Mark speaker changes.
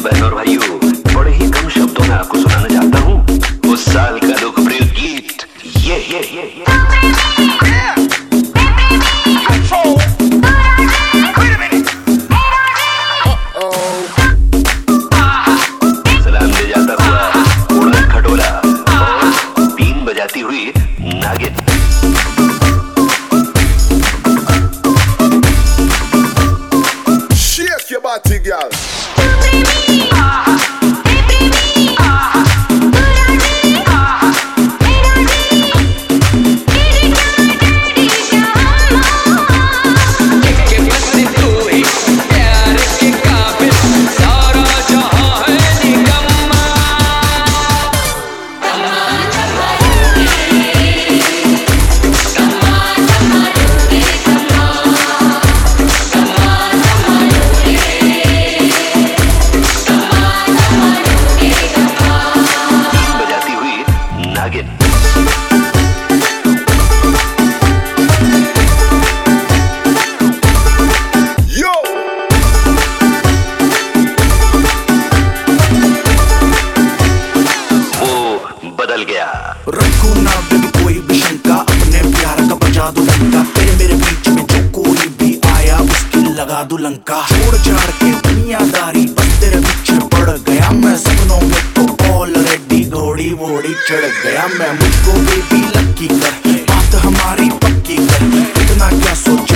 Speaker 1: बहनों और भाइयों, बड़े ही कम शब्दों में आपको सुनाना चाहता हूँ उस साल का लोकप्रिय गीत ये। सलाम ले जाता हुआ उड़न खटोला और बीन बजाती हुई नागिन।
Speaker 2: Shake your body, girl.
Speaker 1: बदल गया।
Speaker 3: रखो ना दिल कोई भी शंका, अपने प्यार का बजा दो डंका। तेरे मेरे बीच में जो कोई भी आया उसकी लगा दो लंका। छोड़ छाड़ के दुनियादारी बस तेरे पीछे पड़ गया मैं। सपनों में तो ऑलरेडी घोड़ी वोड़ी चढ़ गया मैं। मुझको बेबी लकी कर, बात हमारी पक्की कर, इतना क्या सोचा